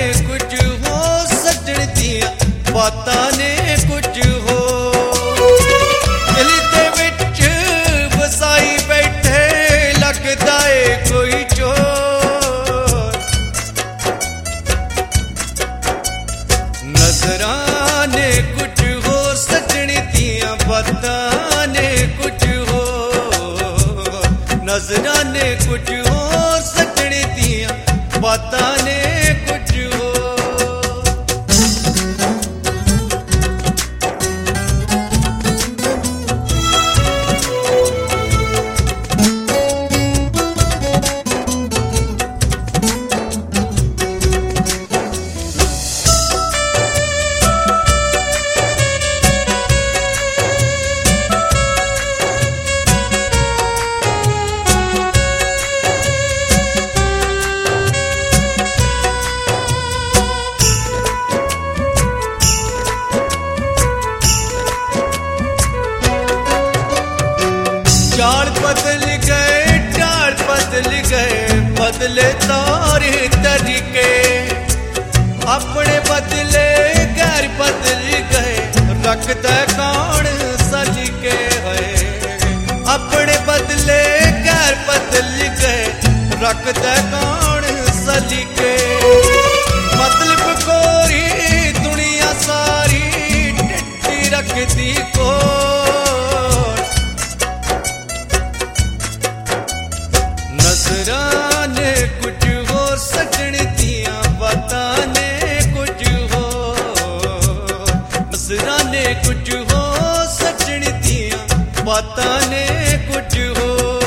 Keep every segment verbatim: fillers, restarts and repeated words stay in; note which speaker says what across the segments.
Speaker 1: कुछ हो सजण दियां बातां ने कुछ हो दिल दे विच वसाई बैठे लगदा ए कोई चोर नजरां ने कुछ हो सजण दियां बातां ने कुछ हो नजरां ने कुछ हो सजण दियां बातां ने कुछ हो चाल बदल गए चाल बदल गए बदले तौर तरीके अपने बदले गैर बदल गए रखता कौन सज के है अपने बदले गैर बदल गए रखता कौन सज के मतलब कोई दुनिया सारी टिट्टी रखती को नजरां ने कुछ हो सजण दियां बातां ने कुछ हो नजरां ने कुछ हो सजण दियां बातां ने कुछ हो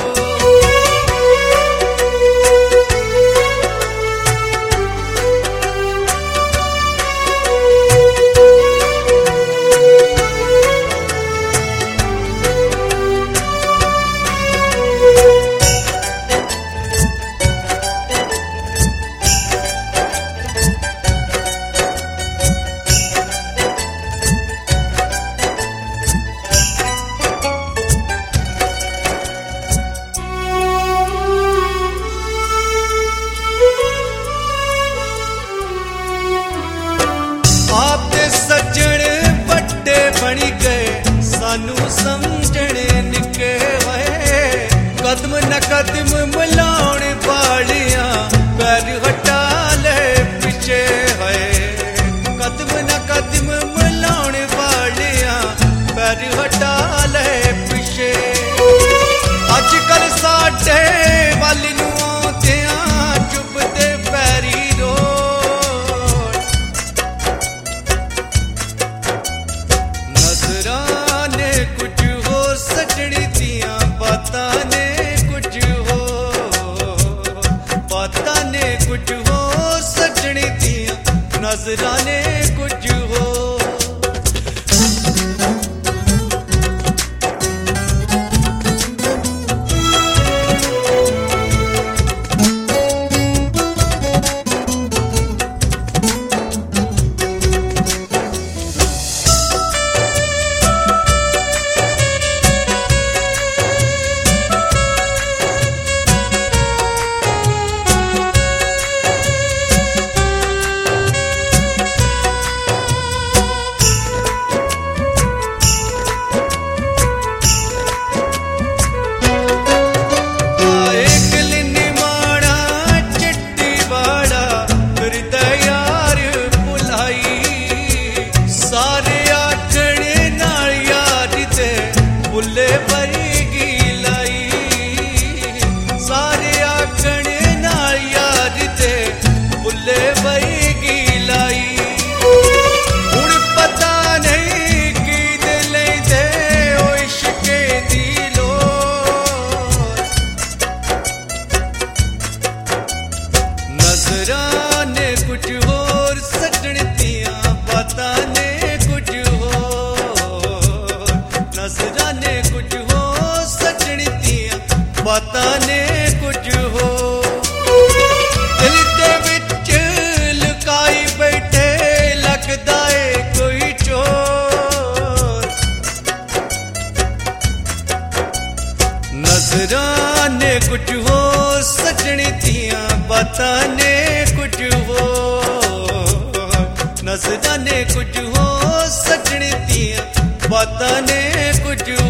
Speaker 1: आपते सज्जण बड़े बनी गए सानू समझण निके होए कदम न कदम मिलाउण वालियां पैर हटा ले पिछे होए कदम न कदम मिलाउण वालियां पैर हटा ले पिछे अजकल साडे वल नूं आउंदियां चुभदे पैरी रो नजरां ने कुछ हो सजण दियां बातां ने कुछ हो बातां ने कुछ हो सजण दियां नजरां ने कुछ हो कुछ हो सजनी दियां बातां ने कुछ